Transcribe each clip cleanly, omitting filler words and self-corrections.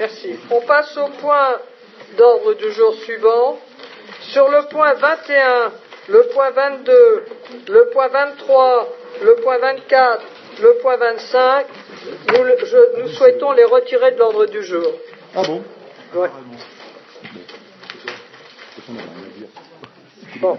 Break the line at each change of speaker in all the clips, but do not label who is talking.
merci. On passe au point d'ordre du jour suivant. Sur le point 21, le point 22, le point 23, le point 24, le point 25, nous souhaitons les retirer de l'ordre du jour.
Ah bon?
Ouais. Bon.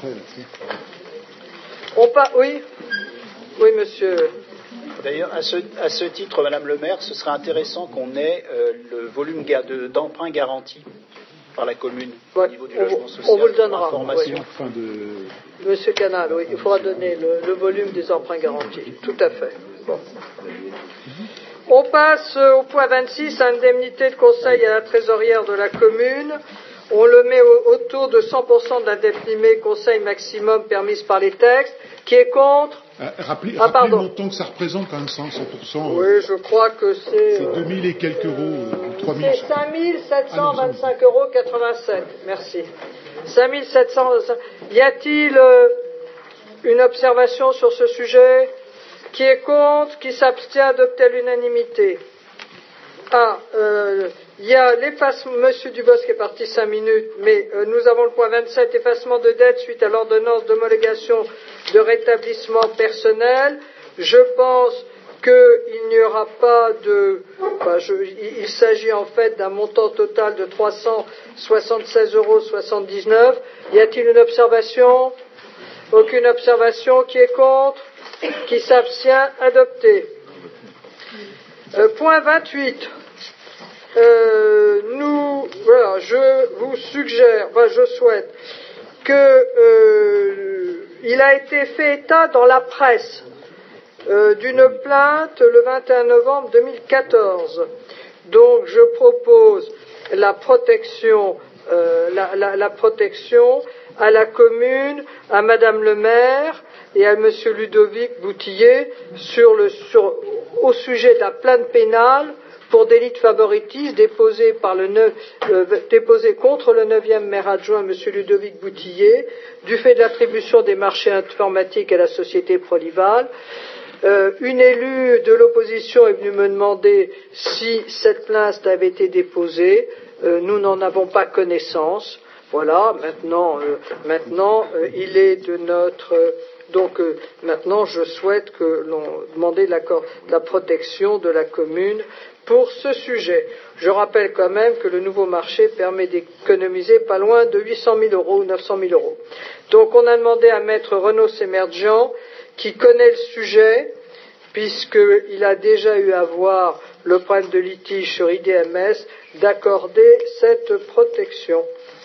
Oui, monsieur.
D'ailleurs, à ce titre, Madame le maire, ce serait intéressant qu'on ait le volume d'emprunt garanti par la commune au niveau du logement social.
On vous le donnera.
Oui.
Monsieur Canal, oui, il faudra donner le volume des emprunts garantis. Tout à fait. Bon. On passe au point 26, indemnité de conseil à la trésorière de la commune. On le met autour de 100% d'indemnité conseil maximum permise par les textes. Qui est contre?
Rappelez le montant que ça représente quand même, 100%.
Oui, je crois que c'est
2000 et quelques euros, 3000.
C'est 5725,87 euros. Merci. 5725. Y a-t-il une observation sur ce sujet? Qui est contre? Qui s'abstient? Adopté à l'unanimité. Il y a l'effacement, Monsieur Dubosc est parti 5 minutes, mais nous avons le point 27, effacement de dette suite à l'ordonnance d'homologation de rétablissement personnel. Je pense qu'il n'y aura pas de... il s'agit en fait d'un montant total de 376,79 euros. Y a-t-il une observation? Aucune observation. Qui est contre? Qui s'abstient? Adopté. Point 28. Je vous suggère, je souhaite que il a été fait état dans la presse d'une plainte le 21 novembre 2014. Donc je propose la protection à la commune, à Madame le maire et à Monsieur Ludovic Boutillier au sujet de la plainte pénale pour délit de favoritisme déposé contre le 9e maire adjoint M. Ludovic Boutillier du fait de l'attribution des marchés informatiques à la société Prolival. Une élue de l'opposition est venue me demander si cette plainte avait été déposée. Nous n'en avons pas connaissance. Voilà, maintenant, il est de notre... maintenant, je souhaite que l'on demande la protection de la commune pour ce sujet. Je rappelle quand même que le nouveau marché permet d'économiser pas loin de 800 000 euros ou 900 000 euros. Donc, on a demandé à maître Renaud Semerjian, qui connaît le sujet, puisqu'il a déjà eu à voir le problème de litige sur IDMS, d'accorder cette protection.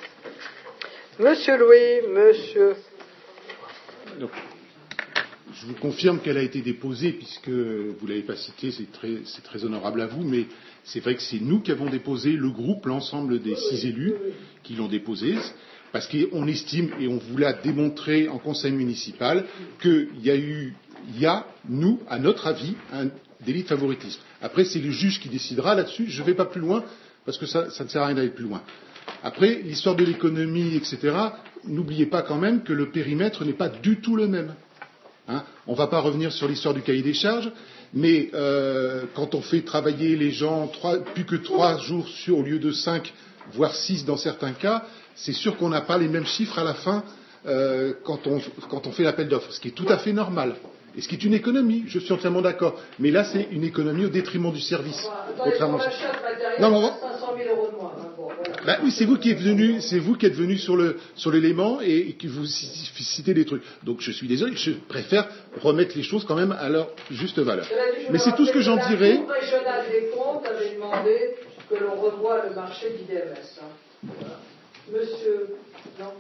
Monsieur Louis, monsieur...
Donc, je vous confirme qu'elle a été déposée, puisque vous ne l'avez pas citée, c'est très honorable à vous, mais c'est vrai que c'est nous qui avons déposé, le groupe, l'ensemble des 6 élus qui l'ont déposée, parce qu'on estime, et on vous l'a démontré en conseil municipal, qu'il y a, nous, à notre avis, un délit de favoritisme. Après, c'est le juge qui décidera là-dessus, je ne vais pas plus loin, parce que ça ne sert à rien d'aller plus loin. Après, l'histoire de l'économie, etc., n'oubliez pas quand même que le périmètre n'est pas du tout le même. On ne va pas revenir sur l'histoire du cahier des charges, mais quand on fait travailler les gens plus que 3 jours au lieu de 5, voire 6 dans certains cas, c'est sûr qu'on n'a pas les mêmes chiffres à la fin quand on fait l'appel d'offres, ce qui est tout à fait normal. Et ce qui est une économie, je suis entièrement d'accord. Mais là, c'est une économie au détriment du service. Contrairement à 500 000 euros de moins. Oui, c'est vous qui êtes venu sur l'élément et qui vous citez des trucs. Donc je suis désolé, je préfère remettre les choses quand même à leur juste valeur. Mais c'est tout ce que j'en dirais.
La Cour régionale des comptes avait demandé que l'on revoie le marché d'IDMS. Voilà. Monsieur, non,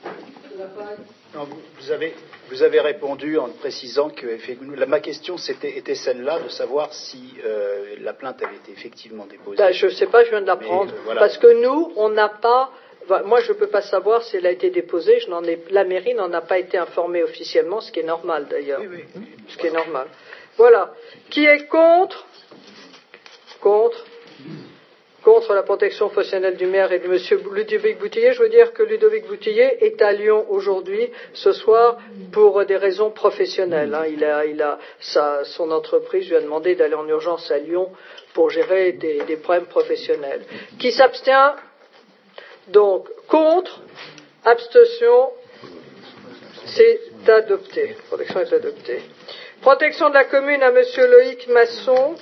non, vous avez répondu en précisant que ma question était celle-là, de savoir si la plainte avait été effectivement déposée.
Je ne sais pas, je viens de l'apprendre. Voilà. Parce que nous, on n'a pas... Moi, je ne peux pas savoir si elle a été déposée. La mairie n'en a pas été informée officiellement, ce qui est normal d'ailleurs. Oui. Ce qui est normal. Voilà. Qui est contre? Contre contre la protection fonctionnelle du maire et de M. Ludovic Boutillier. Je veux dire que Ludovic Boutillier est à Lyon aujourd'hui, ce soir, pour des raisons professionnelles. Son entreprise lui a demandé d'aller en urgence à Lyon pour gérer des problèmes professionnels. Qui s'abstient? Donc, contre, abstention, c'est adopté. Protection est adoptée. Protection de la commune à M. Loïc Masson.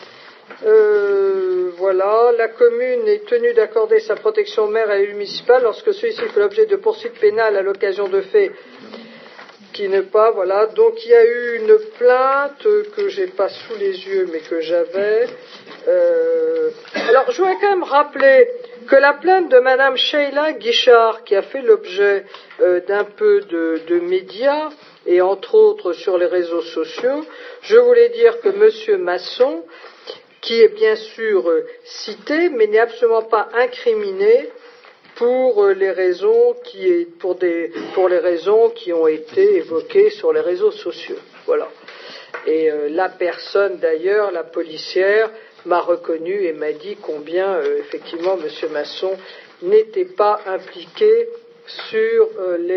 Voilà, la commune est tenue d'accorder sa protection au maire et à l'élu municipal lorsque celui-ci fait l'objet de poursuites pénales à l'occasion de faits qui n'est pas, voilà. Donc il y a eu une plainte que j'ai pas sous les yeux mais que j'avais. Alors je voudrais quand même rappeler que la plainte de Madame Sheila Guichard, qui a fait l'objet d'un peu de médias, et entre autres sur les réseaux sociaux, je voulais dire que Monsieur Masson, qui est bien sûr cité, mais n'est absolument pas incriminé pour les raisons qui ont été évoquées sur les réseaux sociaux. Voilà. Et la personne d'ailleurs, la policière, m'a reconnu et m'a dit combien effectivement M. Masson n'était pas impliqué sur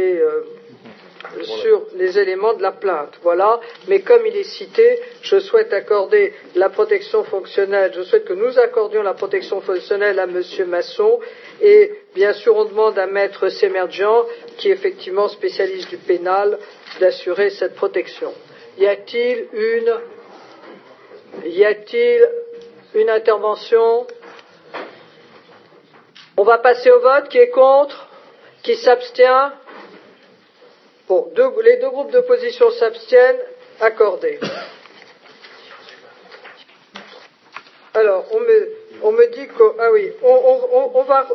les éléments de la plainte. Voilà. Mais comme il est cité, je souhaite accorder la protection fonctionnelle, je souhaite que nous accordions la protection fonctionnelle à M. Masson, et bien sûr on demande à Maître Semerjian, qui est effectivement spécialiste du pénal, d'assurer cette protection. Y a-t-il une intervention? On va passer au vote. Qui est contre? Qui s'abstient? Bon, les deux groupes d'opposition s'abstiennent. Accordé. Alors, on me dit que... Ah oui, on va...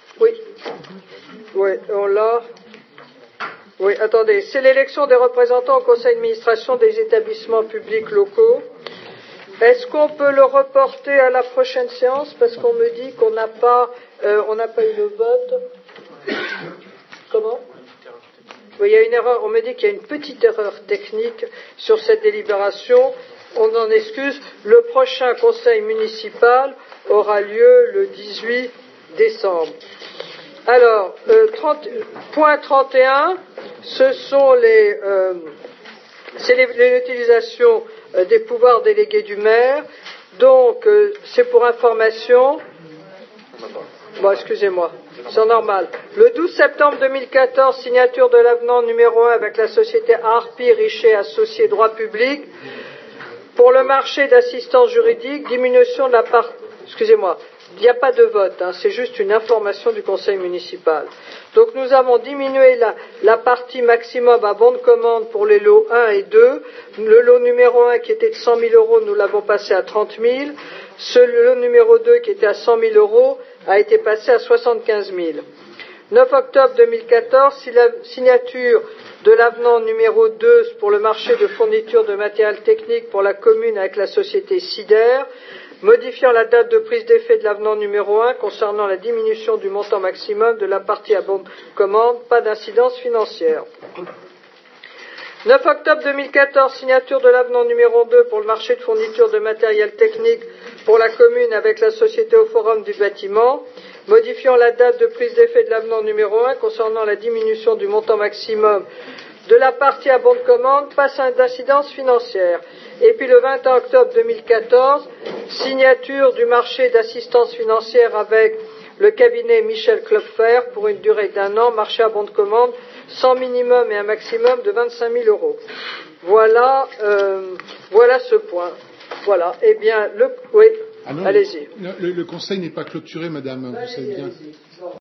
Oui, on l'a... Oui, attendez, c'est l'élection des représentants au conseil d'administration des établissements publics locaux. Est-ce qu'on peut le reporter à la prochaine séance? Parce qu'on me dit qu'on n'a pas eu le vote. Comment? Oui, il y a une erreur. On me dit qu'il y a une petite erreur technique sur cette délibération. On en excuse. Le prochain conseil municipal aura lieu le 18 décembre. Alors, point 31, ce sont c'est l'utilisation des pouvoirs délégués du maire. Donc, c'est pour information. Bon, excusez-moi, c'est normal. Le 12 septembre 2014, signature de l'avenant numéro 1 avec la société Harpy Richer Associés Droit Public pour le marché d'assistance juridique, diminution de la part... Excusez-moi, il n'y a pas de vote, c'est juste une information du conseil municipal. Donc nous avons diminué la partie maximum à bon de commande pour les lots 1 et 2. Le lot numéro 1 qui était de 100 000 euros, nous l'avons passé à 30 000. Le lot numéro 2 qui était à 100 000 euros a été passé à 75 000. 9 octobre 2014, signature de l'avenant numéro 2 pour le marché de fourniture de matériel technique pour la commune avec la société Sider, modifiant la date de prise d'effet de l'avenant numéro 1 concernant la diminution du montant maximum de la partie à bon de commande, pas d'incidence financière. 9 octobre 2014, signature de l'avenant numéro 2 pour le marché de fourniture de matériel technique pour la commune avec la société au forum du bâtiment, modifiant la date de prise d'effet de l'avenant numéro 1 concernant la diminution du montant maximum de la partie à bon de commande, pas d'incidence financière. Et puis le 21 octobre 2014, signature du marché d'assistance financière avec le cabinet Michel Klopfer pour une durée d'1 an, marché à bon de commande, sans minimum et un maximum de 25 000 euros. Voilà ce point. Voilà. Eh bien, oui, allez-y.
Le conseil n'est pas clôturé, madame, vous savez bien.